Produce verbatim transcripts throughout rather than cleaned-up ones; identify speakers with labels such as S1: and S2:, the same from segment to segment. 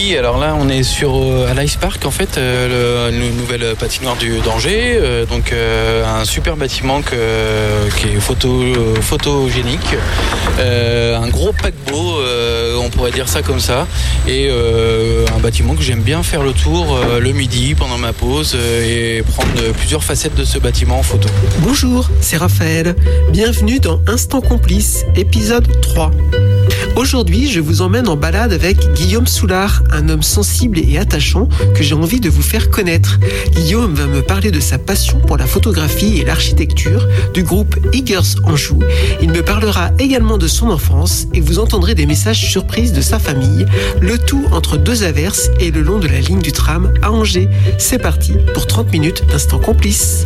S1: Oui, alors là on est sur euh, à l'Ice Park en fait, euh, le, le nouvelle patinoire du d'Angers, euh, donc euh, un super bâtiment que, qui est photo, photogénique, euh, un gros paquebot, euh, on pourrait dire ça comme ça, et euh, un bâtiment que j'aime bien faire le tour euh, le midi pendant ma pause euh, et prendre plusieurs facettes de ce bâtiment en photo.
S2: Bonjour, c'est Raphaël. Bienvenue dans Instant Complice, épisode trois. Aujourd'hui, je vous emmène en balade avec Guillaume Soulard, un homme sensible et attachant que j'ai envie de vous faire connaître. Guillaume va me parler de sa passion pour la photographie et l'architecture du groupe Eagers Anjou. Il me parlera également de son enfance et vous entendrez des messages surprises de sa famille, le tout entre deux averses et le long de la ligne du tram à Angers. C'est parti pour trente minutes d'Instant Complice.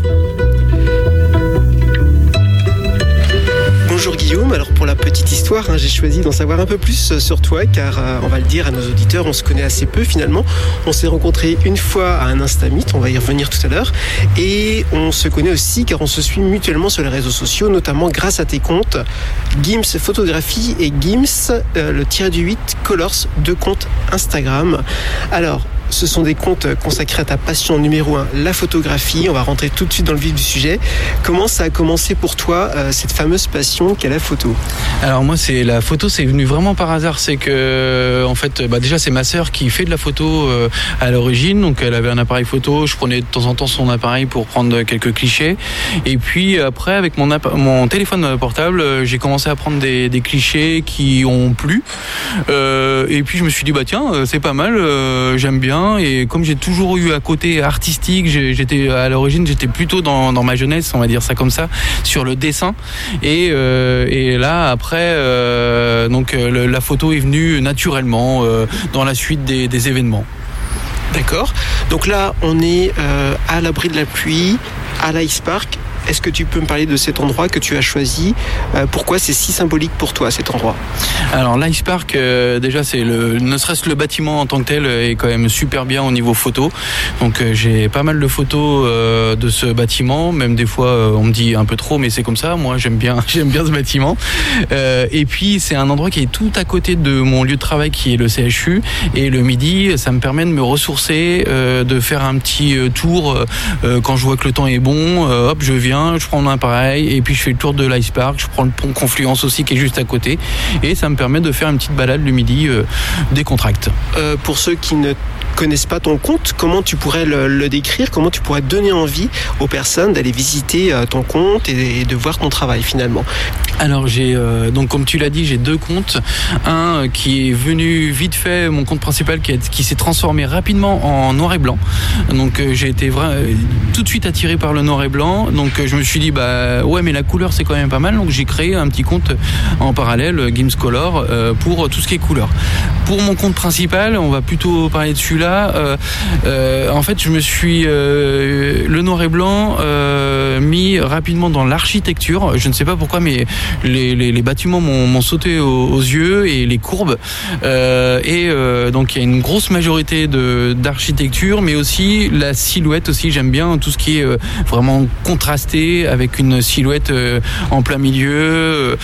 S2: Bonjour Guillaume, alors pour la petite histoire, hein, j'ai choisi d'en savoir un peu plus sur toi car euh, on va le dire à nos auditeurs, on se connaît assez peu finalement. On s'est rencontrés une fois à un Instamit, on va y revenir tout à l'heure, et on se connaît aussi car on se suit mutuellement sur les réseaux sociaux, notamment grâce à tes comptes Gims Photographie et Gims euh, le tiré du huit Colors, deux comptes Instagram. Alors, ce sont des comptes consacrés à ta passion numéro un, la photographie. On va rentrer tout de suite dans le vif du sujet. Comment ça a commencé pour toi, euh, cette fameuse passion qu'est la photo ?
S1: Alors moi, c'est la photo, c'est venu vraiment par hasard. C'est que, en fait, bah déjà, c'est ma sœur qui fait de la photo euh, à l'origine. Donc, elle avait un appareil photo. Je prenais de temps en temps son appareil pour prendre quelques clichés. Et puis après, avec mon, app- mon téléphone portable, euh, j'ai commencé à prendre des, des clichés qui ont plu. Euh, et puis, je me suis dit, bah tiens, c'est pas mal. Euh, j'aime bien. Et comme j'ai toujours eu un côté artistique, j'étais à l'origine, j'étais plutôt dans, dans ma jeunesse, on va dire ça comme ça, sur le dessin. Et, euh, et là, après, euh, donc le, la photo est venue naturellement euh, dans la suite des, des événements.
S2: D'accord. Donc là, on est euh, à l'abri de la pluie, à l'Ice Park. Est-ce que tu peux me parler de cet endroit que tu as choisi ? euh, Pourquoi c'est si symbolique pour toi, cet endroit ?
S1: Alors l'Ice Park, euh, déjà, c'est le, ne serait-ce que le bâtiment en tant que tel est quand même super bien au niveau photo. Donc euh, j'ai pas mal de photos euh, de ce bâtiment. Même des fois, euh, on me dit un peu trop, mais c'est comme ça. Moi, j'aime bien, j'aime bien ce bâtiment. Euh, et puis c'est un endroit qui est tout à côté de mon lieu de travail, qui est le C H U. Et le midi, ça me permet de me ressourcer, euh, de faire un petit tour euh, quand je vois que le temps est bon. Euh, hop, je viens. Je prends mon appareil et puis je fais le tour de l'Ice Park. Je prends le pont Confluence aussi qui est juste à côté et ça me permet de faire une petite balade le midi euh, décontracte.
S2: Euh, pour ceux qui ne connaissent pas ton compte, comment tu pourrais le, le décrire ? Comment tu pourrais donner envie aux personnes d'aller visiter euh, ton compte et, et de voir ton travail finalement ?
S1: Alors j'ai euh, donc comme tu l'as dit, j'ai deux comptes. Un qui est venu vite fait, mon compte principal qui, est, qui s'est transformé rapidement en noir et blanc. Donc euh, j'ai été vra- tout de suite attiré par le noir et blanc. Donc euh, je me suis dit bah ouais mais la couleur c'est quand même pas mal. Donc j'ai créé un petit compte en parallèle Gims Color euh, pour tout ce qui est couleur. Pour mon compte principal, on va plutôt parler de celui-là. Euh, euh, en fait, je me suis euh, le noir et blanc euh, mis rapidement dans l'architecture. Je ne sais pas pourquoi, mais les, les, les bâtiments m'ont, m'ont sauté aux, aux yeux et les courbes. Euh, et euh, donc il y a une grosse majorité de d'architecture, mais aussi la silhouette aussi. J'aime bien tout ce qui est euh, vraiment contrasté avec une silhouette euh, en plein milieu.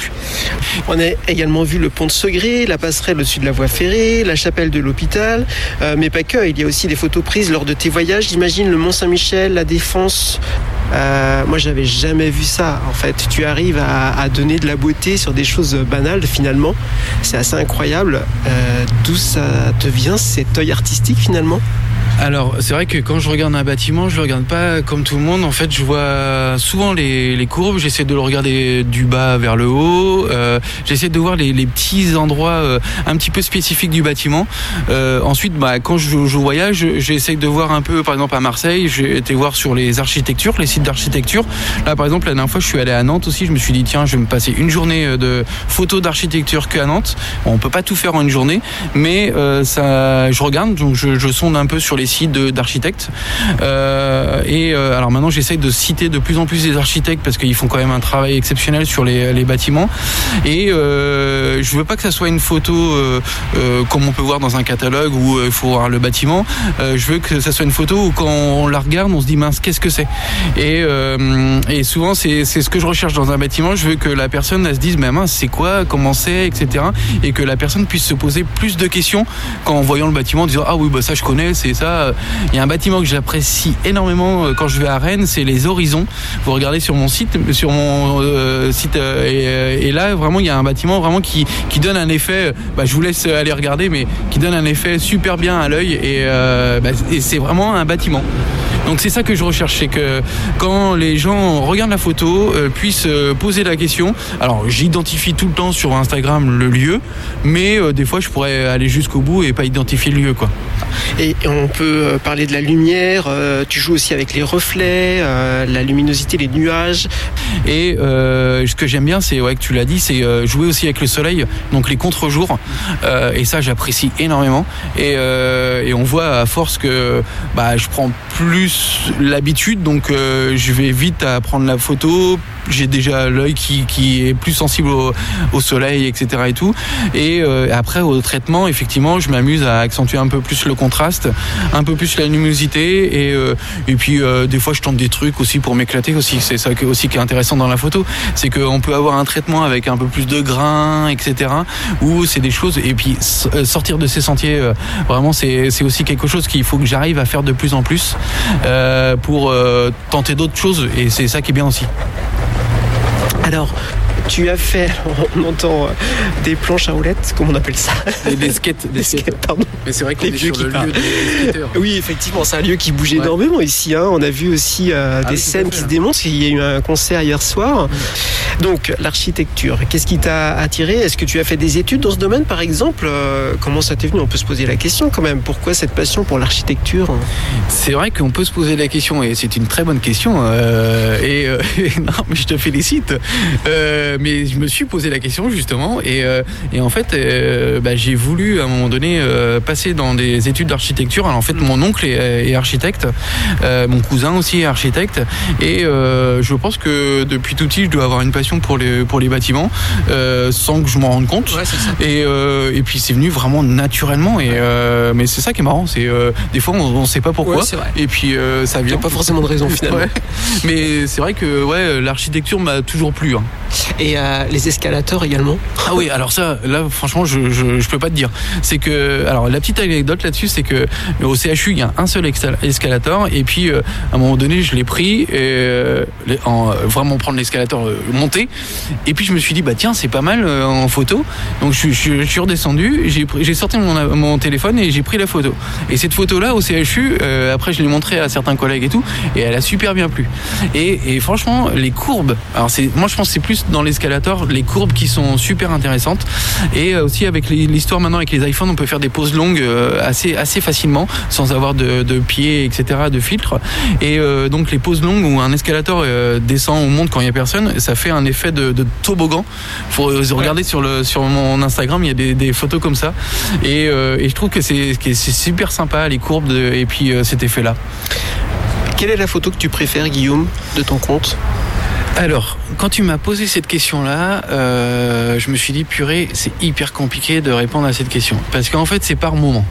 S2: On a également vu le pont de Segré, la passerelle au-dessus de la voie ferrée, la chapelle de l'hôpital, euh, mais pas que. Il y a aussi des photos prises lors de tes voyages. J'imagine le Mont-Saint-Michel, la Défense. Euh, moi, j'avais jamais vu ça. En fait, tu arrives à, à donner de la beauté sur des choses banales. Finalement, c'est assez incroyable. Euh, d'où ça te vient cet œil artistique finalement ?
S1: Alors, c'est vrai que quand je regarde un bâtiment, je le regarde pas comme tout le monde. En fait, je vois souvent les, les courbes. J'essaie de le regarder du bas vers le haut. Euh, j'essaie de voir les, les petits endroits euh, un petit peu spécifiques du bâtiment. Euh, ensuite, bah, quand je, je voyage, j'essaie de voir un peu, par exemple à Marseille, j'ai été voir sur les architectures, les sites d'architecture. Là, par exemple, la dernière fois, je suis allé à Nantes aussi. Je me suis dit, tiens, je vais me passer une journée de photos d'architecture qu'à Nantes. Bon, on peut pas tout faire en une journée, mais euh, ça, je regarde, donc je, je sonde un peu sur sur les sites de, d'architectes. Euh, et euh, alors maintenant, j'essaye de citer de plus en plus des architectes parce qu'ils font quand même un travail exceptionnel sur les, les bâtiments. Et euh, je veux pas que ça soit une photo euh, euh, comme on peut voir dans un catalogue où il euh, faut voir le bâtiment. Euh, je veux que ça soit une photo où quand on la regarde, on se dit mince, qu'est-ce que c'est ? Et, euh, et souvent, c'est, c'est ce que je recherche dans un bâtiment. Je veux que la personne elle se dise, mais mince, c'est quoi, comment c'est, et cetera. Et que la personne puisse se poser plus de questions qu'en voyant le bâtiment, en disant ah oui, bah ça je connais, c'est ça. Il y a un bâtiment que j'apprécie énormément quand je vais à Rennes, c'est les Horizons. Vous regardez sur mon site, sur mon euh, site, euh, et, et là vraiment il y a un bâtiment vraiment qui qui donne un effet. Bah, je vous laisse aller regarder, mais qui donne un effet super bien à l'œil et, euh, bah, et c'est vraiment un bâtiment. Donc c'est ça que je recherche, c'est que quand les gens regardent la photo, euh, puissent euh, poser la question. Alors j'identifie tout le temps sur Instagram le lieu, mais euh, des fois je pourrais aller jusqu'au bout et pas identifier le lieu, quoi.
S2: Et on peut parler de la lumière, euh, tu joues aussi avec les reflets, euh, la luminosité, les nuages.
S1: Et euh, ce que j'aime bien, c'est, ouais, que tu l'as dit, c'est euh, jouer aussi avec le soleil, donc les contre-jours. Euh, et ça, j'apprécie énormément. Et, euh, et on voit à force que bah, je prends plus l'habitude, donc euh, je vais vite à prendre la photo. J'ai déjà l'œil qui, qui est plus sensible au, au soleil, et cetera et tout. Et euh, après, au traitement, effectivement, je m'amuse à accentuer un peu plus le contraste, un peu plus la luminosité. Et, euh, et puis, euh, des fois, je tente des trucs aussi pour m'éclater aussi. C'est ça qui, aussi qui est intéressant dans la photo. C'est qu'on peut avoir un traitement avec un peu plus de grains, et cetera. Ou c'est des choses... Et puis, sortir de ces sentiers, euh, vraiment, c'est, c'est aussi quelque chose qu'il faut que j'arrive à faire de plus en plus euh, pour euh, tenter d'autres choses. Et c'est ça qui est bien aussi.
S2: Alors, tu as fait, on entend des planches à roulettes, comment on appelle ça ?
S1: Des, des skates. Des, des skates, pardon. Mais c'est vrai qu'on est sur le lieu des skateurs.
S2: Oui, effectivement, c'est un lieu qui bouge ouais. énormément ici. Hein. On a vu aussi euh, ah, des oui, scènes qui se démontrent. Il y a eu un concert hier soir. Mmh. Donc, l'architecture, qu'est-ce qui t'a attiré ? Est-ce que tu as fait des études dans ce domaine, par exemple ? euh, Comment ça t'est venu ? On peut se poser la question quand même. Pourquoi cette passion pour l'architecture ?
S1: C'est vrai qu'on peut se poser la question et c'est une très bonne question. Euh, et, euh, et non, mais je te félicite. Euh, mais je me suis posé la question justement et, euh, et en fait euh, bah, j'ai voulu à un moment donné euh, passer dans des études d'architecture. Alors en fait mon oncle est, est architecte, euh, mon cousin aussi est architecte et euh, je pense que depuis tout petit je dois avoir une passion pour les, pour les bâtiments euh, sans que je m'en rende compte.
S2: Ouais, c'est ça.
S1: Et, euh, et puis c'est venu vraiment naturellement et, euh, mais c'est ça qui est marrant, c'est euh, des fois on ne sait pas pourquoi
S2: ouais,
S1: et puis euh, ça vient.
S2: Il n'y a pas forcément de raison finalement.
S1: Ouais. Mais c'est vrai que ouais, l'architecture m'a toujours plu. Hein.
S2: Et euh, les escalators également.
S1: Ah oui, alors ça, là, franchement, je, je, je peux pas te dire. C'est que, alors, la petite anecdote là-dessus, c'est que au C H U, il y a un seul escalator, et puis euh, à un moment donné, je l'ai pris, et, euh, en vraiment prendre l'escalator euh, monté, et puis je me suis dit, bah tiens, c'est pas mal euh, en photo. Donc je, je, je suis redescendu, j'ai, j'ai sorti mon, mon téléphone et j'ai pris la photo. Et cette photo-là au C H U, euh, après, je l'ai montrée à certains collègues et tout, et elle a super bien plu. Et, et franchement, les courbes, alors c'est, moi je pense que c'est plus dans l'escalator, les courbes qui sont super intéressantes et aussi avec l'histoire maintenant avec les iPhones on peut faire des poses longues assez, assez facilement sans avoir de, de pieds etc, de filtre et euh, donc les poses longues où un escalator euh, descend ou monte quand il n'y a personne, ça fait un effet de, de toboggan. Il faut regarder ouais. sur, le, sur mon Instagram, il y a des, des photos comme ça et, euh, et je trouve que c'est, que c'est super sympa les courbes de, et puis euh, cet effet là.
S2: Quelle est la photo que tu préfères, Guillaume, de ton compte ?
S1: Alors, quand tu m'as posé cette question-là, euh, je me suis dit, purée, c'est hyper compliqué de répondre à cette question. Parce qu'en fait, c'est par moment.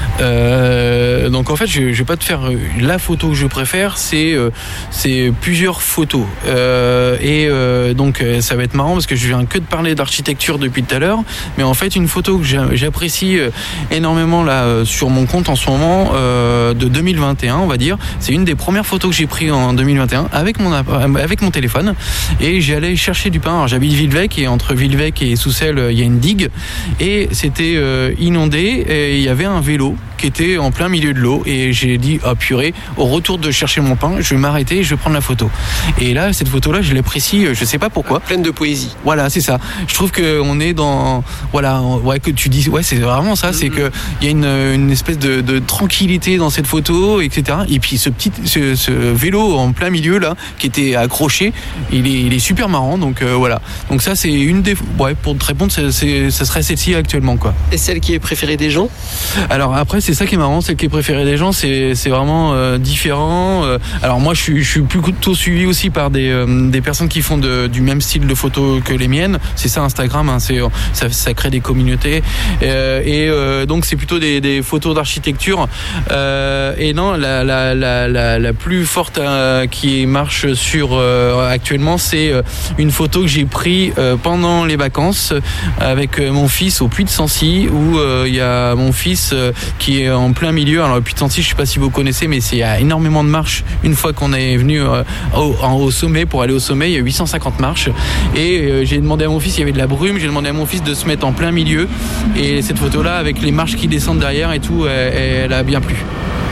S1: Euh, donc en fait, je ne vais pas te faire la photo que je préfère, c'est, euh, c'est plusieurs photos. Euh, et euh, donc, ça va être marrant parce que je viens que de parler d'architecture depuis tout à l'heure. Mais en fait, une photo que j'apprécie énormément là sur mon compte en ce moment, euh, de deux mille vingt et un, on va dire, c'est une des premières photos que j'ai prises en deux mille vingt et un avec mon, avec mon téléphone. Et j'allais chercher du pain. Alors, j'habite Villevêque et entre Villevêque et Soussel, il y a une digue et c'était euh, inondé et il y avait un vélo qui était en plein milieu de l'eau et j'ai dit oh purée, au retour de chercher mon pain, je vais m'arrêter et je vais prendre la photo. Et là, cette photo-là, je l'apprécie, je sais pas pourquoi.
S2: Pleine de poésie.
S1: Voilà, c'est ça. Je trouve qu'on est dans, voilà, ouais, que tu dis, ouais, c'est vraiment ça, mm-hmm. c'est que il y a une, une espèce de, de tranquillité dans cette photo, et cetera. Et puis ce petit, ce, ce vélo en plein milieu là, qui était accroché, il est, il est super marrant. Donc euh, voilà. Donc ça, c'est une des. Ouais, pour te répondre, c'est, c'est, ça serait celle-ci actuellement, quoi.
S2: Et celle qui est préférée des gens?
S1: Alors après, c'est ça qui est marrant, celle qui est préférée des gens, c'est, c'est vraiment euh, différent. Euh, alors moi, je suis, je suis plutôt suivi aussi par des, euh, des personnes qui font de, du même style de photos que les miennes. C'est ça Instagram, hein, c'est, ça, ça crée des communautés. Euh, et euh, donc c'est plutôt des, des photos d'architecture. Euh, et non, la, la, la, la, la plus forte euh, qui marche sur euh, actuellement, c'est euh, une photo que j'ai prise euh, pendant les vacances avec euh, mon fils au Puy de Sancy, où euh, il y a mon fils euh, qui est en plein milieu. Alors le Puy de Sancy, je sais pas si vous connaissez, mais c'est il y a énormément de marches. Une fois qu'on est venu euh, au, en, au sommet, pour aller au sommet, il y a huit cent cinquante marches. Et euh, j'ai demandé à mon fils, il y avait de la brume, j'ai demandé à mon fils de se mettre en plein milieu. Et cette photo-là, avec les marches qui descendent derrière et tout, elle, elle a bien plu.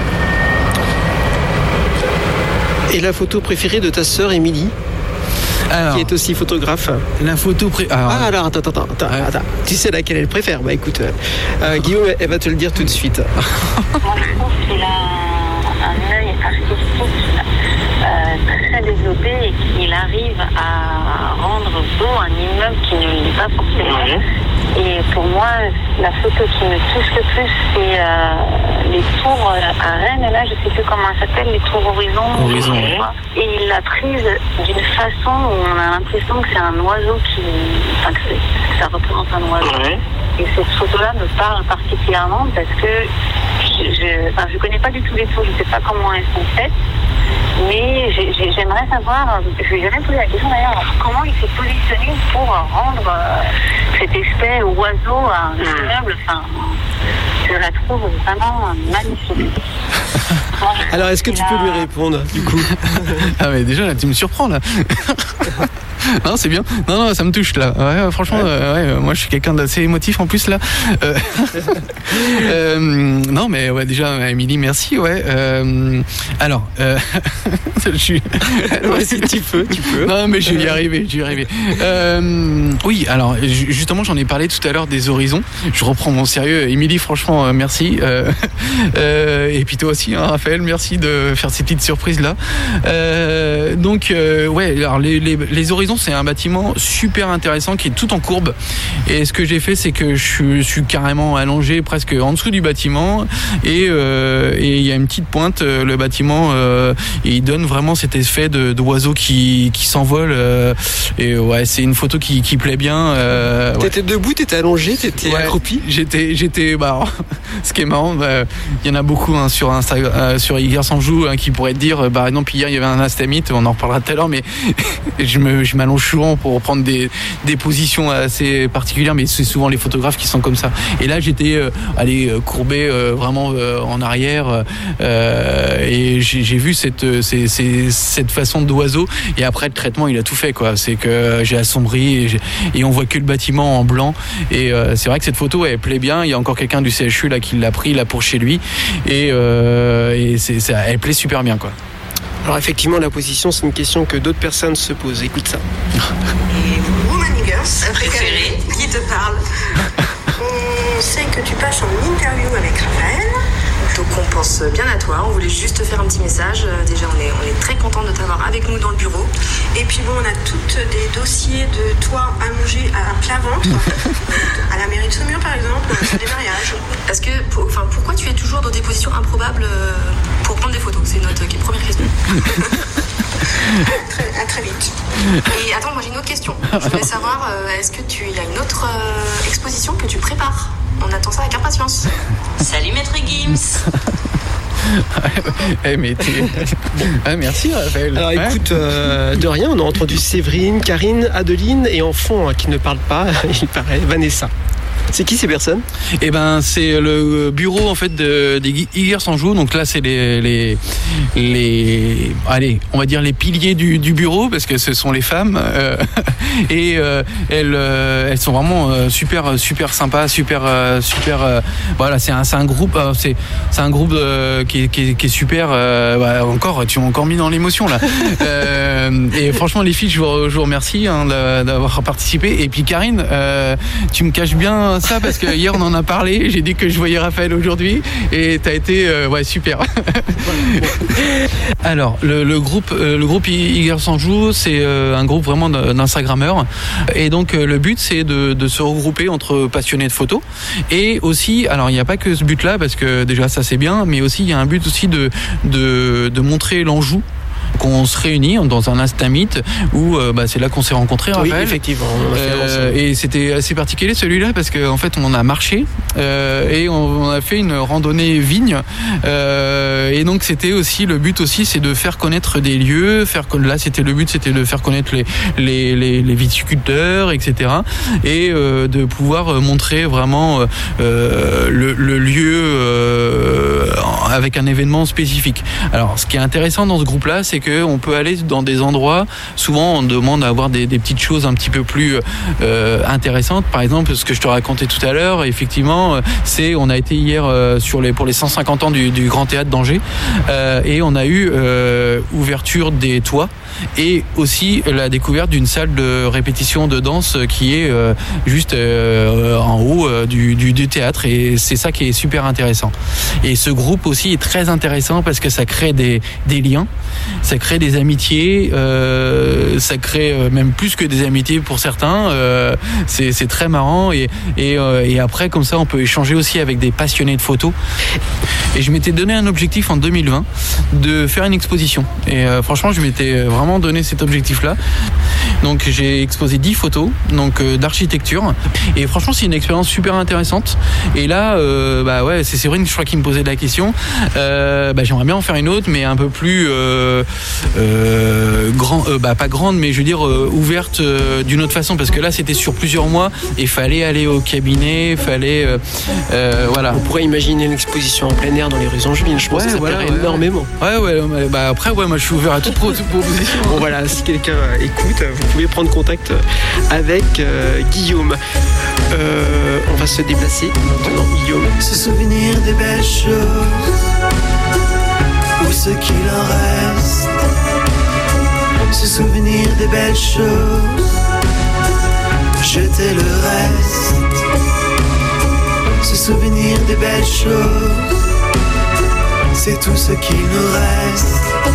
S2: Et la photo préférée de ta sœur Émilie,
S1: alors,
S2: qui est aussi photographe?
S1: La photo pré...
S2: alors, ah alors attends, attends, attends, ouais. attends. Tu sais laquelle elle préfère? Bah écoute, euh, Guillaume, elle va te le dire tout de suite.
S3: Moi je trouve qu'il a un œil artistique euh, très développé et qu'il arrive à rendre beau un immeuble qui ne l'est pas forcément. Mmh. Et pour moi, la photo qui me touche le plus, c'est euh, les tours à Rennes. Là, je ne sais plus comment ça s'appelle, les tours Horizon.
S1: Horizon.
S3: Et il l'a prise d'une façon où on a l'impression que c'est un oiseau qui... Enfin, que, que ça représente un oiseau. Mmh. Et cette photo-là me parle particulièrement parce que je ne enfin, je connais pas du tout les tours, je ne sais pas comment elles sont faites. Mais j'ai, j'ai, j'aimerais savoir, je lui ai jamais posé la question d'ailleurs, comment il s'est positionné pour rendre euh, cet effet oiseau à un immeuble. Enfin, je la trouve vraiment magnifique. Moi,
S2: alors, est-ce que tu peux lui répondre, du coup?
S1: Ah mais déjà, là, tu me surprends, là. Non, c'est bien. Non, non, ça me touche, là. Ouais, franchement, ouais. Euh, ouais, moi, je suis quelqu'un d'assez émotif, en plus, là. Euh, euh, non, mais ouais, déjà, Émilie, merci, ouais. Euh, alors, euh, je suis...
S2: Ouais, si tu peux, tu peux.
S1: Non, mais je vais y arriver, je vais y arriver. Euh, oui, alors, justement, j'en ai parlé tout à l'heure des horizons. Je reprends mon sérieux. Émilie, franchement, euh, merci. Euh, euh, et puis toi aussi, hein, Raphaël, merci de faire ces petites surprises-là. Euh, donc, euh, ouais, alors, les, les, les horizons, c'est un bâtiment super intéressant qui est tout en courbe. Et ce que j'ai fait, c'est que je suis, je suis carrément allongé presque en dessous du bâtiment. Et euh, et il y a une petite pointe, le bâtiment, euh, et il donne vraiment cet effet de, d'oiseau qui, qui s'envole. Euh, et ouais, c'est une photo qui, qui plaît bien. Euh,
S2: t'étais ouais. debout, t'étais allongé, t'étais
S1: ouais,
S2: accroupi?
S1: J'étais, j'étais, bah, ce qui est marrant, bah, il y en a beaucoup hein, sur Instagram, euh, sur Hier sans joue, hein, qui pourraient te dire, bah non, puis hier il y avait un astamite, on en reparlera tout à l'heure, mais je me, je m'allonge souvent pour prendre des, des positions assez particulières, mais c'est souvent les photographes qui sont comme ça. Et là, j'étais euh, allé courbé euh, vraiment euh, en arrière, euh, et j'ai, j'ai vu cette, c'est, c'est, cette façon d'oiseau. Et après, le traitement, il a tout fait, quoi. C'est que j'ai assombri et, j'ai, et on voit que le bâtiment en blanc. Et euh, c'est vrai que cette photo, elle plaît bien. Il y a encore quelqu'un du C H U là qui l'a pris là pour chez lui, et, euh, et c'est, ça, elle plaît super bien, quoi.
S2: Alors effectivement, la position, c'est une question que d'autres personnes se posent. Écoute ça.
S4: Et Woman Girls préférée, qui te parle? On sait que tu passes en interview avec Raphaël. Donc on pense bien à toi, on voulait juste te faire un petit message. Déjà on est, on est très content de t'avoir avec nous dans le bureau. Et puis bon, on a tous des dossiers de toi allongé à plat ventre, à la mairie de Saumur par exemple, sur des mariages. Parce que, pour, enfin, pourquoi tu es toujours dans des positions improbables pour prendre des photos? C'est notre première question. très, à très vite. Et attends, moi j'ai une autre question. Je voulais savoir, est-ce que tu y a une autre euh, exposition que tu prépares? On attend ça avec impatience. Salut Maître Gims.
S1: Eh mais t'es... ah, merci Raphaël.
S2: Alors écoute, euh, de rien, on a entendu Séverine, Karine, Adeline et en fond, hein, qui ne parle pas, il paraît, Vanessa. C'est qui ces personnes? Eh
S1: ben, c'est le bureau en fait de, des Hier sans joue. Donc là, c'est les, les, les, allez, on va dire les piliers du, du bureau parce que ce sont les femmes euh, et euh, elles, euh, elles sont vraiment euh, super, super sympas, super, euh, super. Euh, voilà, c'est un, c'est un groupe, euh, c'est, c'est un groupe euh, qui, est, qui, est, qui est super. Euh, bah, encore, tu m'as encore mis dans l'émotion là. euh, et franchement, les filles, je vous, je vous remercie hein, d'avoir participé. Et puis Karine, euh, tu me caches bien moins ça parce que hier on en a parlé. J'ai dit que je voyais Raphaël aujourd'hui et t'as été euh, ouais super. Alors le, le groupe euh, le groupe Iger Sanjou, c'est euh, un groupe vraiment d'Instagrammeurs et donc euh, le but c'est de, de se regrouper entre passionnés de photos et aussi alors il n'y a pas que ce but là parce que déjà ça c'est bien, mais aussi il y a un but aussi de de, de montrer l'Anjou. Qu'on se réunit dans un Instamite où euh, bah, c'est là qu'on s'est rencontrés.
S2: Oui,
S1: Raphaël.
S2: effectivement.
S1: Euh, et c'était assez particulier celui-là parce qu'en en fait on a marché euh, et on, on a fait une randonnée vigne euh, et donc c'était aussi le but aussi c'est de faire connaître des lieux, faire là c'était le but c'était de faire connaître les les les, les viticulteurs et cetera et euh, de pouvoir montrer vraiment euh, le, le lieu euh, avec un événement spécifique. Alors ce qui est intéressant dans ce groupe-là c'est que on peut aller dans des endroits, souvent on demande à avoir des, des petites choses un petit peu plus euh, intéressantes. Par exemple, ce que je te racontais tout à l'heure, effectivement, c'est on a été hier euh, sur les pour les cent cinquante ans du, du Grand Théâtre d'Angers euh, et on a eu euh, ouverture des toits et aussi la découverte d'une salle de répétition de danse qui est euh, juste euh, en haut euh, du, du, du théâtre et c'est ça qui est super intéressant. Et ce groupe aussi est très intéressant parce que ça crée des, des liens, ça crée des amitiés, euh, ça crée même plus que des amitiés pour certains, euh, c'est, c'est très marrant et, et, euh, et après comme ça on peut échanger aussi avec des passionnés de photos. Et je m'étais donné un objectif en deux mille vingt de faire une exposition et euh, franchement je m'étais vraiment donné cet objectif-là. Donc j'ai exposé dix photos donc euh, d'architecture et franchement c'est une expérience super intéressante. Et là euh, bah ouais c'est Séverine je crois qui me posait la question. Euh, bah, j'aimerais bien en faire une autre mais un peu plus euh, euh, grand, euh, bah pas grande mais je veux dire euh, ouverte euh, d'une autre façon parce que là c'était sur plusieurs mois et fallait aller au cabinet, fallait euh, euh, voilà.
S2: On pourrait imaginer une exposition en plein air dans les rues angevines. Je pense ouais, que ça voilà, plairait ouais, énormément.
S1: Ouais ouais bah après ouais moi je suis ouvert à toute proposition.
S2: Bon voilà, si quelqu'un écoute, vous pouvez prendre contact avec euh, Guillaume. Euh, on va se déplacer maintenant, Guillaume.
S5: Se souvenir des belles choses, ou ce qu'il en reste. Se souvenir des belles choses, jeter le reste. Se souvenir des belles choses, c'est tout ce qu'il nous reste.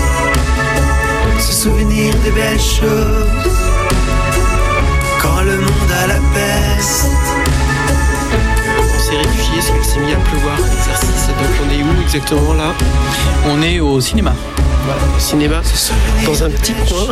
S5: Se souvenir des belles choses, quand le monde a la peste.
S2: On s'est réfugié, est-ce qu'il s'est mis à pleuvoir l'exercice? Donc on est où exactement là?
S1: On est au cinéma.
S2: Voilà, au cinéma, dans un petit coin.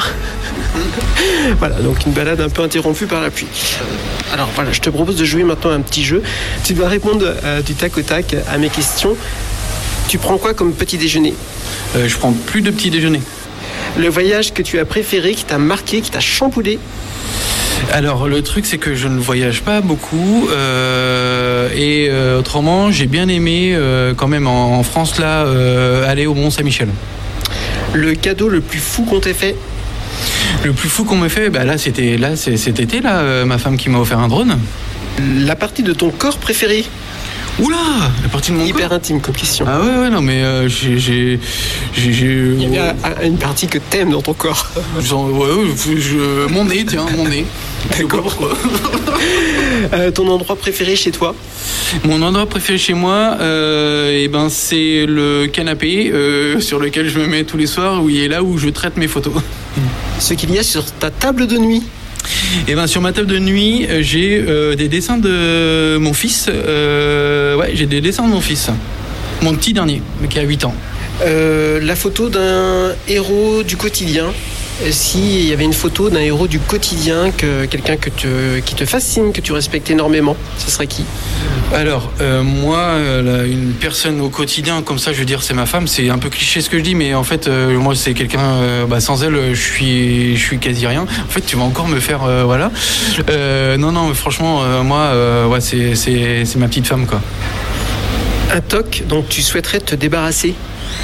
S2: Voilà, donc une balade un peu interrompue par la pluie. Alors voilà, je te propose de jouer maintenant à un petit jeu. Tu dois répondre euh, du tac au tac à mes questions. Tu prends quoi comme petit déjeuner?
S1: euh, Je prends plus de petit déjeuner.
S2: Le voyage que tu as préféré, qui t'a marqué, qui t'a chamboulé?
S1: Alors le truc c'est que je ne voyage pas beaucoup euh, et euh, autrement j'ai bien aimé euh, quand même en, en France là euh, aller au Mont-Saint-Michel.
S2: Le cadeau le plus fou qu'on t'ait fait?
S1: Le plus fou qu'on m'ait fait, bah là c'était là c'est cet été là euh, ma femme qui m'a offert un drone.
S2: La partie de ton corps préférée?
S1: Oula, la partie de mon
S2: hyper
S1: corps.
S2: Intime comme question.
S1: Ah ouais ouais non mais euh, j'ai j'ai j'ai, j'ai
S2: il y a une partie que t'aimes dans ton corps.
S1: Genre, ouais, je, je, mon nez tiens mon nez.
S2: D'accord. Pourquoi. euh, ton endroit préféré chez toi?
S1: Mon endroit préféré chez moi, euh, et ben c'est le canapé euh, sur lequel je me mets tous les soirs, où il est là où je traite mes photos.
S2: Ce qu'il y a sur ta table de nuit?
S1: Et ben sur ma table de nuit, j'ai euh, des dessins de mon fils. Euh, ouais, j'ai des dessins de mon fils, mon petit dernier, qui a huit ans.
S2: Euh, la photo d'un héros du quotidien. S'il y avait une photo d'un héros du quotidien, que, quelqu'un que te, qui te fascine, que tu respectes énormément, ce serait qui?
S1: Alors, euh, moi, euh, une personne au quotidien, comme ça, je veux dire, c'est ma femme. C'est un peu cliché ce que je dis, mais en fait, euh, moi, c'est quelqu'un, euh, bah, sans elle, je suis, je suis quasi rien. En fait, tu vas encore me faire, euh, voilà. Euh, non, non, franchement, euh, moi, euh, ouais, c'est, c'est, c'est ma petite femme, quoi.
S2: Un toc dont tu souhaiterais te débarrasser?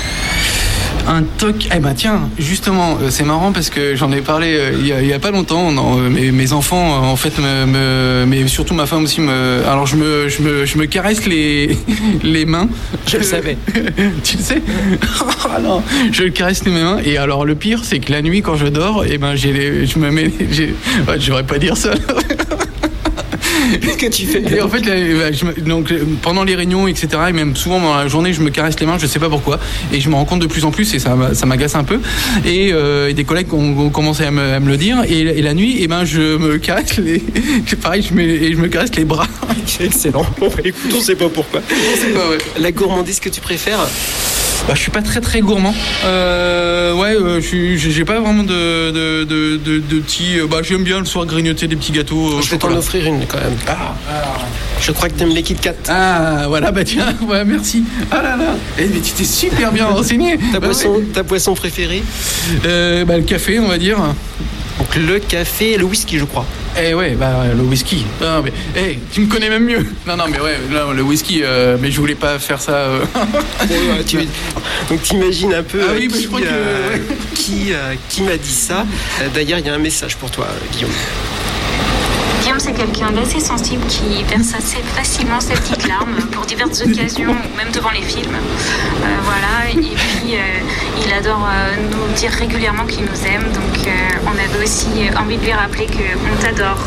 S1: Un toc, eh ben tiens, justement, euh, c'est marrant parce que j'en ai parlé euh, il, y a, il y a pas longtemps. Non, euh, mes, mes enfants, euh, en fait, me, me, mais surtout ma femme aussi, me, alors je me, je me, je me caresse les, les mains.
S2: Je le savais.
S1: Tu le sais? Ah non, je caresse les mains. Et alors le pire, c'est que la nuit, quand je dors, eh ben j'ai les, je me mets, j'ai, ouais, je devrais pas dire ça.
S2: Qu'est-ce que tu fais?
S1: Et en fait, là, je me- donc, pendant les réunions, et cetera, et même souvent dans la journée, je me caresse les mains, je sais pas pourquoi, et je me rends compte de plus en plus, et ça, m'a- ça m'agace un peu. Et, euh, et des collègues ont, ont commencé à me, à me le dire, et, et la nuit, et ben, je me caresse les, pareil, je me, et je me caresse les bras.
S2: C'est excellent. Bon, bah, écoute, on sait pas pourquoi.
S1: C'est pas vrai.
S2: La gourmandise que tu préfères?
S1: Bah, je suis pas très très gourmand. Euh, ouais, euh, je suis- j'ai j'ai pas vraiment de, de, de, de, de petits. euh, Bah, j'aime bien le soir grignoter des petits gâteaux. euh,
S2: Je vais t'en
S1: chocolat.
S2: offrir une quand même.
S1: Ah, ah,
S2: Je crois que t'aimes les Kit Kat.
S1: ah, voilà, bah tiens, ouais, merci. Ah là là, eh, mais tu t'es super bien renseigné.
S2: Ta
S1: Bah,
S2: boisson,
S1: ouais.
S2: ta boisson préférée?
S1: Euh, bah, le café, on va dire.
S2: Donc le café et le whisky, je crois.
S1: Eh ouais, bah le whisky. Non mais, eh, tu me connais même mieux. Non non mais ouais, non, le whisky. euh, mais je voulais pas faire ça. euh.
S2: Ouais, tu- Donc t'imagines un peu
S1: Ah
S2: euh,
S1: oui, bah,
S2: qui,
S1: je crois que-
S2: euh,
S1: ouais.
S2: qui, euh, qui m'a dit ça. Euh, D'ailleurs, il y a un message pour toi, euh, Guillaume.
S6: Guillaume, c'est quelqu'un d'assez sensible qui verse assez facilement ses petites larmes pour diverses occasions, ou même devant les films. Euh, voilà, et puis euh, il adore euh, nous dire régulièrement qu'il nous aime, donc euh, on avait aussi envie de lui rappeler qu'on t'adore.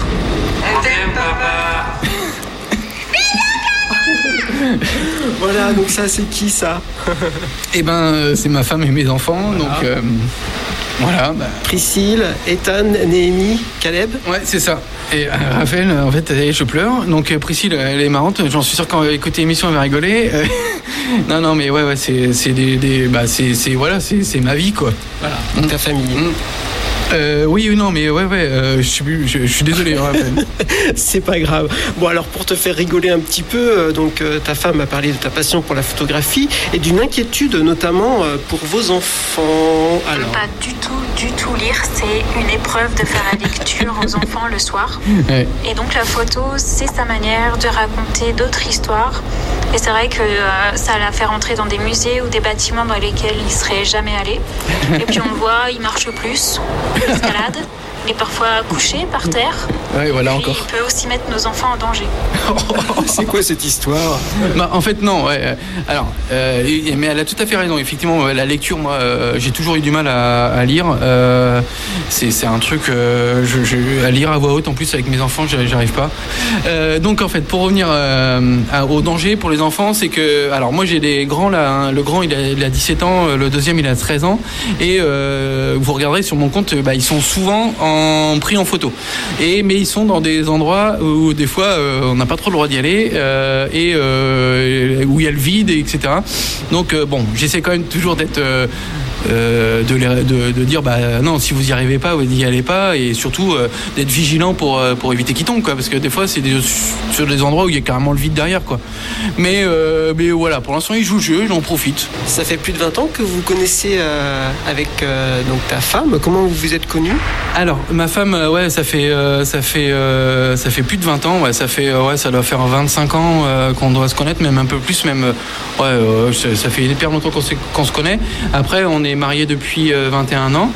S2: Voilà, donc ça, c'est qui ça?
S1: Eh ben, euh, c'est ma femme et mes enfants. Donc euh, voilà. Bah,
S2: Priscille, Ethan, Néhémie, Caleb.
S1: ouais, c'est ça. Et euh, Raphaël, en fait, elle, je pleure. Donc euh, Priscille, elle est marrante. J'en suis sûr quand elle va écouter l'émission, elle va rigoler. Euh, non, non, mais ouais, ouais, c'est, c'est des, des, bah, c'est, c'est, voilà, c'est, c'est ma vie, quoi. Voilà.
S2: Ta famille.
S1: Mm. Euh, oui ou non, mais ouais, ouais, euh, je, suis, je, je suis désolé, hein, Raphaël.
S2: C'est pas grave. Bon, alors pour te faire rigoler un petit peu, euh, donc euh, ta femme a parlé de ta passion pour la photographie et d'une inquiétude notamment euh, pour vos enfants. Alors,
S6: Pas du tout, du tout lire, c'est une épreuve de faire la lecture aux enfants le soir.
S1: Ouais.
S6: Et donc la photo, c'est sa manière de raconter d'autres histoires. Et c'est vrai que euh, ça l'a fait rentrer dans des musées ou des bâtiments dans lesquels il serait jamais allé. Et puis on le voit, il marche plus, il escalade, il est parfois couché par terre.
S1: Ouais, voilà,
S6: Puis
S1: encore.
S6: il peut aussi mettre nos enfants en danger.
S2: c'est quoi cette histoire?
S1: Bah, en fait, non. Ouais. Alors, euh, et- mais elle a tout à fait raison. Effectivement, euh, la lecture, moi, euh, j'ai toujours eu du mal à, à lire. Euh, c'est, c'est un truc, euh, je, je- à lire à voix haute. En plus, avec mes enfants, j'y j'y arrive pas. Euh, donc, en fait, pour revenir euh, à- au danger pour les enfants, c'est que, alors, moi, j'ai des grands là. Hein, le grand, il a, il a dix-sept ans. Le deuxième, il a treize ans. Et euh, vous regarderez sur mon compte, bah, ils sont souvent en, pris en photo. Et mais ils sont dans des endroits où des fois euh, on n'a pas trop le droit d'y aller euh, et euh, où il y a le vide, et etc. Donc euh, bon, j'essaie quand même toujours d'être euh, euh, de, les- de, de dire bah non, si vous y arrivez pas, vous n'y allez pas, et surtout euh, d'être vigilant pour euh, pour éviter qu'ils tombent, quoi, parce que des fois c'est des, sur des endroits où il y a carrément le vide derrière, quoi. Mais euh, mais voilà, pour l'instant ils jouent le jeu, j'en profite.
S2: Ça fait plus de vingt ans que vous connaissez euh, avec euh, donc ta femme. Comment vous vous êtes connus?
S1: Alors, ma femme, euh, ouais, ça fait, euh, ça fait, euh, ça fait plus de vingt ans. Ouais, ça fait, euh, ouais, ça doit faire vingt-cinq ans euh, qu'on doit se connaître, même un peu plus, même. euh, ouais, euh, ça, ça fait hyper longtemps qu'on, s'est- qu'on se connaît. Après, on est mariés depuis euh, vingt et un ans.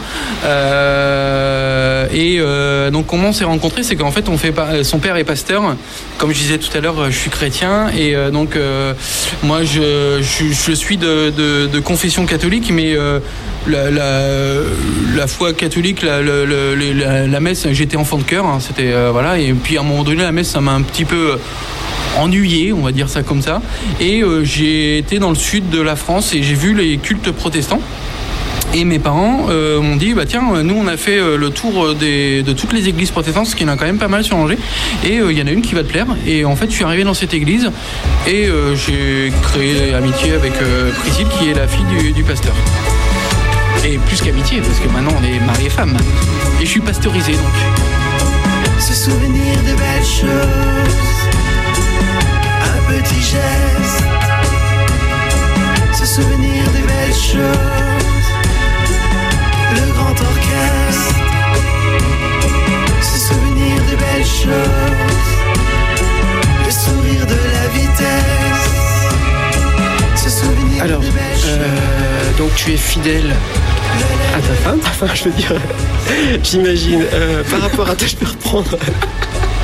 S1: Euh, et euh, donc, comment on s'est rencontrés, c'est qu'en fait, on fait pas, son père est pasteur. Comme je disais tout à l'heure, je suis chrétien, et euh, donc euh, moi, je, je, je suis de, de, de confession catholique, mais euh, la, la, la foi catholique, la, la, la, la, la messe, j'étais enfant de cœur, hein, c'était euh, voilà, et puis à un moment donné, la messe, ça m'a un petit peu ennuyé, on va dire ça comme ça, et euh, j'ai été dans le sud de la France et j'ai vu les cultes protestants. Et mes parents euh, m'ont dit, bah tiens, nous on a fait euh, le tour des, de toutes les églises protestantes, ce qui en a quand même pas mal sur Angers, et il euh, y en a une qui va te plaire. Et en fait, je suis arrivé dans cette église et euh, j'ai créé amitié avec euh, Priscille, qui est la fille du, du pasteur. Et plus qu'amitié, parce que maintenant on est mari et femme. Et je suis pasteurisé donc.
S5: Se souvenir des belles choses, un petit geste. Se souvenir des belles choses, le grand orchestre. Se souvenir des belles choses, le sourire de la vitesse. Se souvenir
S2: Alors,
S5: des belles choses.
S2: euh, donc tu es fidèle à ta femme, enfin je veux dire, j'imagine, euh, par rapport à toi, je peux reprendre.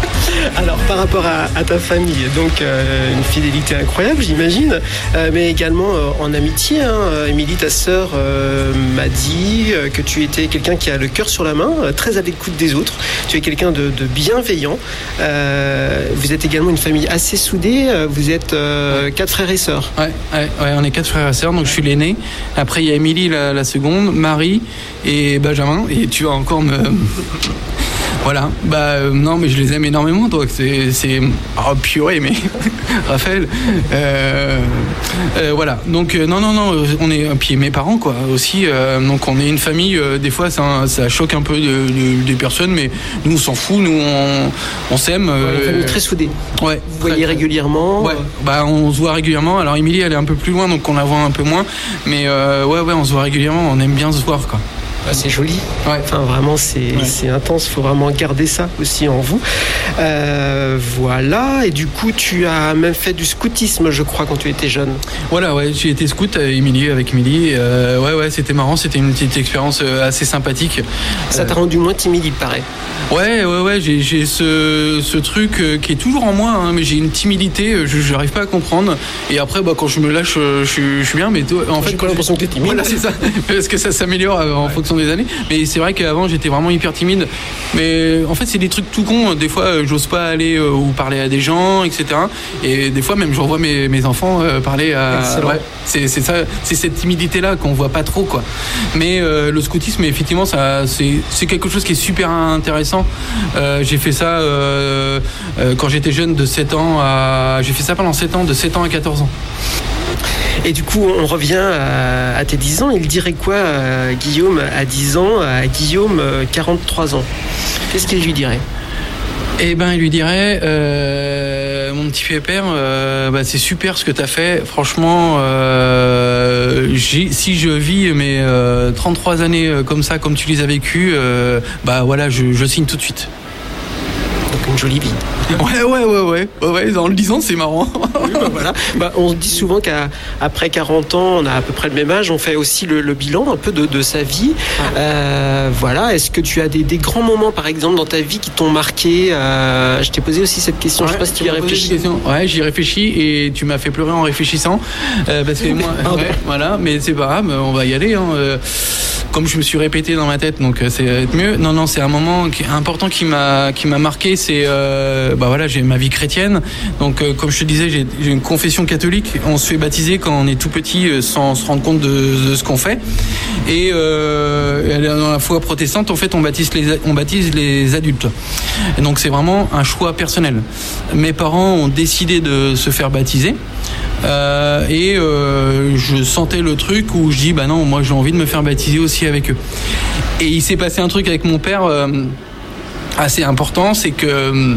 S2: Alors, par rapport à, à ta famille, donc euh, une fidélité incroyable, j'imagine, euh, mais également euh, en amitié. Hein. Émilie, ta sœur, euh, m'a dit euh, que tu étais quelqu'un qui a le cœur sur la main, euh, très à l'écoute des autres. Tu es quelqu'un de, de bienveillant. Euh, vous êtes également une famille assez soudée. Vous êtes euh, quatre frères et sœurs.
S1: Ouais, ouais, ouais, on est quatre frères et sœurs, donc je suis l'aîné. Après, il y a Émilie, la, la seconde, Marie et Benjamin. Et tu vas encore me... Voilà, bah euh, non mais je les aime énormément, donc c'est, c'est... oh purée, mais Raphaël, euh, euh, voilà, donc euh, non non non, on est, puis mes parents quoi aussi, euh, donc on est une famille, euh, des fois ça, ça choque un peu de, de, des personnes, mais nous on s'en fout, nous on, on s'aime.
S2: Euh, une famille très soudée.
S1: Ouais.
S2: Vous voyez régulièrement.
S1: Ouais. Bah on se voit régulièrement. Alors Émilie elle est un peu plus loin, donc on la voit un peu moins, mais euh, ouais ouais on se voit régulièrement, on aime bien se voir quoi.
S2: Ah, c'est joli.
S1: Ouais.
S2: Enfin, vraiment, c'est, ouais. c'est intense. Il faut vraiment garder ça aussi en vous. Euh, voilà. Et du coup, tu as même fait du scoutisme, je crois, quand tu étais jeune.
S1: Voilà, ouais. J'ai été scout à Émilie, avec Émilie. Euh, ouais, ouais, c'était marrant. C'était une petite expérience assez sympathique.
S2: Ça t'a rendu moins timide, il paraît.
S1: Ouais, ouais, ouais. J'ai, j'ai ce, ce truc qui est toujours en moi, hein, mais j'ai une timidité. Je n'arrive pas à comprendre. Et après, bah, quand je me lâche, je, je suis bien. Mais toi, en
S2: j'ai
S1: fait,
S2: pas l'impression que t'es timide.
S1: Voilà, c'est ça. Parce que ça s'améliore en ouais. fonction des années, mais c'est vrai qu'avant j'étais vraiment hyper timide, mais en fait c'est des trucs tout cons, des fois j'ose pas aller euh, ou parler à des gens, etc., et des fois même j'envoie mes, mes enfants euh, parler à ouais, c'est, c'est ça, c'est cette timidité là qu'on voit pas trop quoi, mais euh, le scoutisme effectivement ça, c'est, c'est quelque chose qui est super intéressant. Euh, j'ai fait ça euh, euh, quand j'étais jeune, de sept ans à j'ai fait ça pendant sept ans, de sept ans à quatorze ans.
S2: Et du coup, on revient à, à tes dix ans. Il dirait quoi, euh, Guillaume, à dix ans, à Guillaume, euh, quarante-trois ans? Qu'est-ce qu'il lui dirait?
S1: Eh ben, il lui dirait, euh, mon petit pépère, euh, bah, c'est super ce que tu as fait. Franchement, euh, j'ai, si je vis mes euh, trente-trois années comme ça, comme tu les as vécues, euh, bah voilà, je, je signe tout de suite.
S2: Donc une jolie vie.
S1: Ouais, ouais, ouais, ouais, ouais, ouais, en le disant, c'est marrant.
S2: Oui, bah voilà. Bah, on dit souvent qu'après quarante ans, on a à peu près le même âge, on fait aussi le, le bilan un peu de, de sa vie. Ah. Euh, voilà. Est-ce que tu as des, des grands moments, par exemple, dans ta vie qui t'ont marqué? euh, Je t'ai posé aussi cette question, ouais, je sais pas si tu y as réfléchi.
S1: Ouais, j'y réfléchis et tu m'as fait pleurer en réfléchissant. Euh, parce que moi, ouais, voilà, mais c'est pas grave, on va y aller. Hein. Euh, comme je me suis répété dans ma tête, donc c'est être mieux. Non, non, c'est un moment qui est important qui m'a, qui m'a marqué, c'est... Euh, bah voilà, j'ai ma vie chrétienne, donc euh, comme je te disais, j'ai, j'ai une confession catholique. On se fait baptiser quand on est tout petit, euh, sans se rendre compte de, de ce qu'on fait. Et euh, dans la foi protestante, en fait, on baptise les, on baptise les adultes. Et donc c'est vraiment un choix personnel. Mes parents ont décidé de se faire baptiser. Euh, et euh, je sentais le truc où je dis bah non, moi j'ai envie de me faire baptiser aussi avec eux. Et il s'est passé un truc avec mon père euh, assez important, c'est que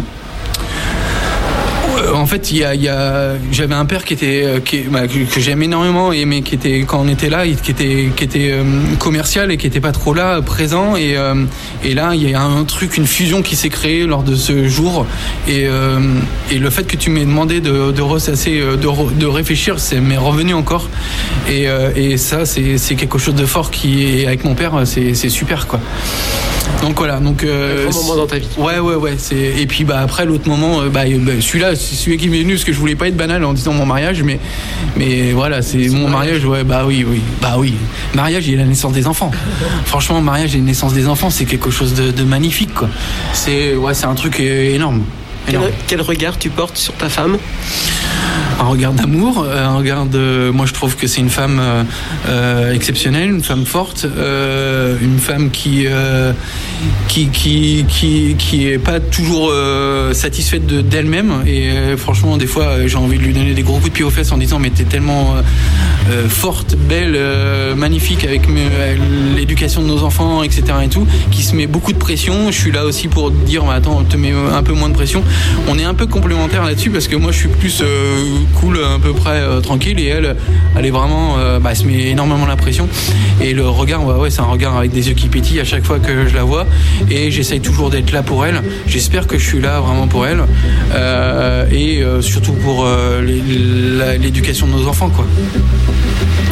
S1: en fait, il y a, il y a, j'avais un père qui était, qui, bah, que, que j'aime énormément, et mais qui était, quand on était là, qui était, qui était euh, commercial et qui était pas trop là, présent. Et, euh, et là, il y a un truc, une fusion qui s'est créée lors de ce jour. Et, euh, et le fait que tu m'aies demandé de, de ressasser, de, de réfléchir, c'est m'est revenu encore. Et, euh, et ça, c'est, c'est quelque chose de fort qui est avec mon père, c'est, c'est super quoi. Donc voilà, donc
S2: euh, un grand moment dans ta vie.
S1: Ouais, ouais, ouais. C'est... Et puis bah après l'autre moment, euh, bah, bah celui-là, c'est celui qui m'est venu, parce que je voulais pas être banal en disant mon mariage, mais mais voilà, c'est, c'est mon mariage. mariage. Ouais, bah oui, oui, bah oui. Mariage et la naissance des enfants. Franchement, mariage et la naissance des enfants, c'est quelque chose de, de magnifique, quoi. C'est ouais, c'est un truc énorme.
S2: Quel, quel regard tu portes sur ta femme?
S1: Un regard d'amour, un regard de... Moi, je trouve que c'est une femme euh, exceptionnelle, une femme forte, euh, une femme qui, euh, qui, qui, qui, qui est pas toujours euh, satisfaite de, d'elle-même. Et euh, franchement, des fois, j'ai envie de lui donner des gros coups de pied aux fesses en disant mais t'es tellement euh, forte, belle, euh, magnifique avec mes, l'éducation de nos enfants, et cetera et tout, qui se met beaucoup de pression. Je suis là aussi pour dire attends, te mets un peu moins de pression. On est un peu complémentaires là-dessus parce que moi, je suis plus euh, cool, à peu près euh, tranquille, et elle, elle est vraiment, euh, bah, elle se met énormément la pression. Et le regard, ouais, ouais, c'est un regard avec des yeux qui pétillent à chaque fois que je la vois. Et j'essaye toujours d'être là pour elle. J'espère que je suis là vraiment pour elle, euh, et euh, surtout pour euh, les, la, l'éducation de nos enfants, quoi.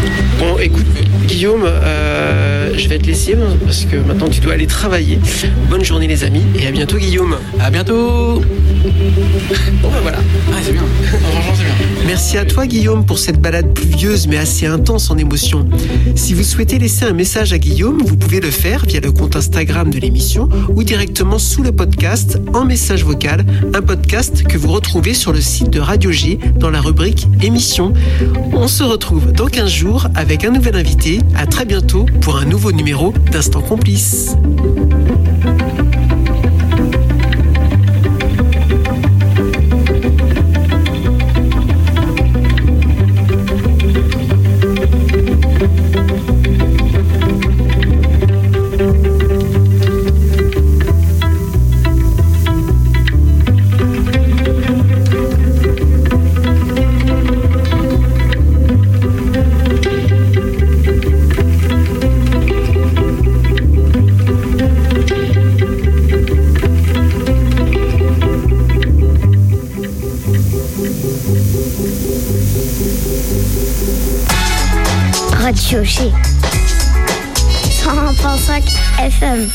S2: Bon, écoute, Guillaume, euh, je vais te laisser parce que maintenant tu dois aller travailler. Bonne journée les amis et à bientôt Guillaume.
S1: À bientôt.
S2: Bon ben voilà.
S1: Ah c'est bien. Franchement c'est bien.
S2: Merci à toi Guillaume pour cette balade pluvieuse mais assez intense en émotion. Si vous souhaitez laisser un message à Guillaume, vous pouvez le faire via le compte Instagram de l'émission ou directement sous le podcast en message vocal, un podcast que vous retrouvez sur le site de Radio G dans la rubrique émission. On se retrouve dans quinze jours avec un nouvel invité. À très bientôt pour un nouveau numéro d'Instant Complice.
S7: Radio G cent un virgule cinq F M.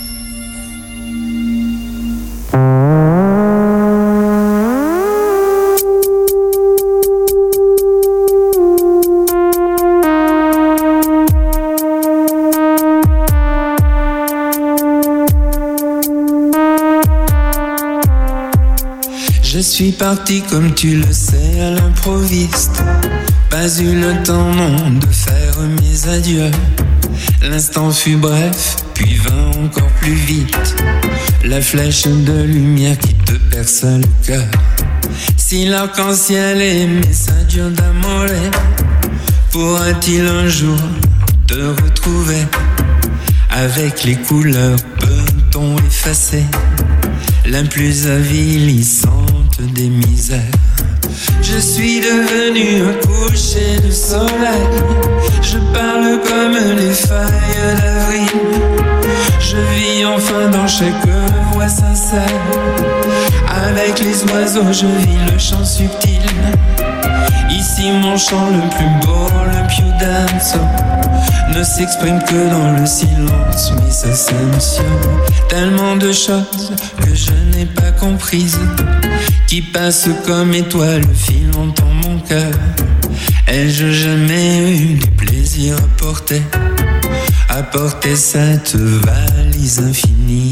S5: Je suis parti comme tu le sais à l'improviste. Pas eu le temps non de faire mes adieux. L'instant fut bref, puis vint encore plus vite. La flèche de lumière qui te perce le cœur. Si l'arc-en-ciel est messaggio d'amore, pourra-t-il un jour te retrouver? Avec les couleurs peut-on effacer la plus avilissante des misères? Je suis devenu un coucher de soleil. Je parle comme les feuilles d'avril. Je vis enfin dans chaque voix sincère. Avec les oiseaux je vis le chant subtil. Ici mon chant le plus beau, le più denso, ne s'exprime que dans le silence, mais ça s'aime. Tellement de choses que je n'ai pas comprises, qui passent comme étoiles filant dans mon cœur. Ai-je jamais eu du plaisir à porter, à porter cette valise infinie?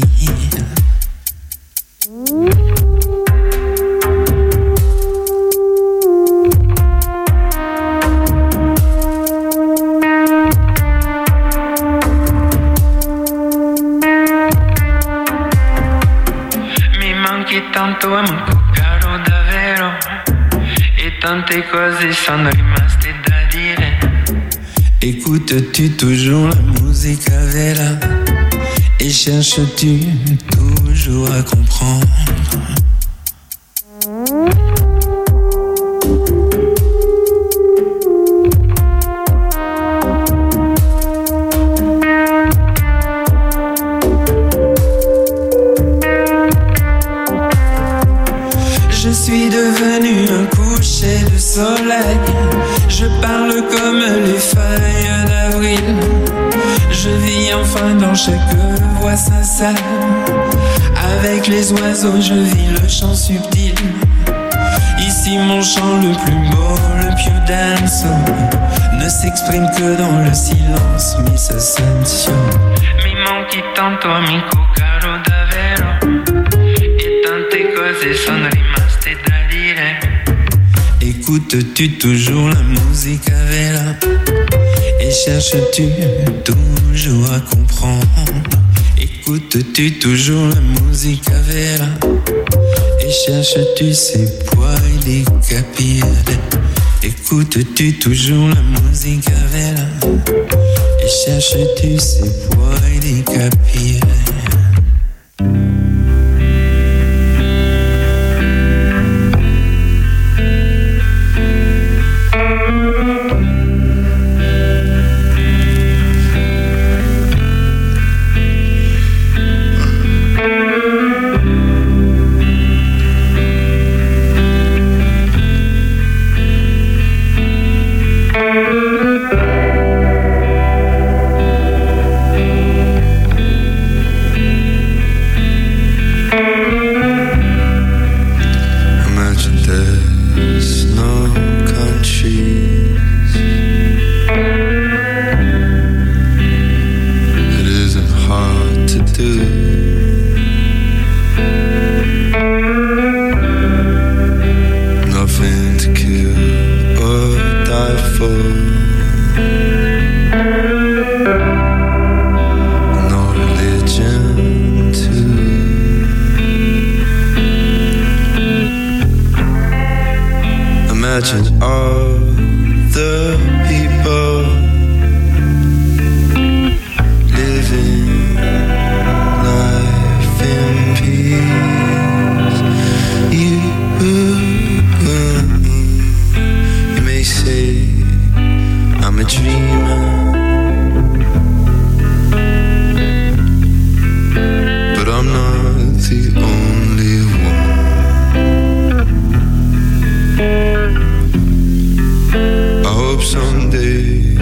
S8: Tanto amo caro davvero e tante cose sono rimaste da dire.
S5: Écoutes-tu toujours la musique vera et cherches-tu toujours à comprendre? Je suis devenu un coucher de soleil. Je parle comme les feuilles d'avril. Je vis enfin dans chaque voix sincère. Avec les oiseaux je vis le chant subtil. Ici mon chant le plus beau, le più denso, ne s'exprime que dans le silence, mais sa senso.
S8: Mi manchi tanto amico caro davvero e tante cose sono rimaste da dire.
S5: Écoutes-tu toujours la musique vera et cherches-tu toujours à comprendre? Écoutes-tu toujours la musique vera et cherches-tu ces puoi di capire? Écoutes-tu toujours la musique vera et cherches-tu ces puoi di capire? borders, no countries. It isn't hard to do. Nothing to kill or die for. No religion too. Imagine all the people living life in peace. You, you may say I'm a dreamer, but I'm not the only one. I hope someday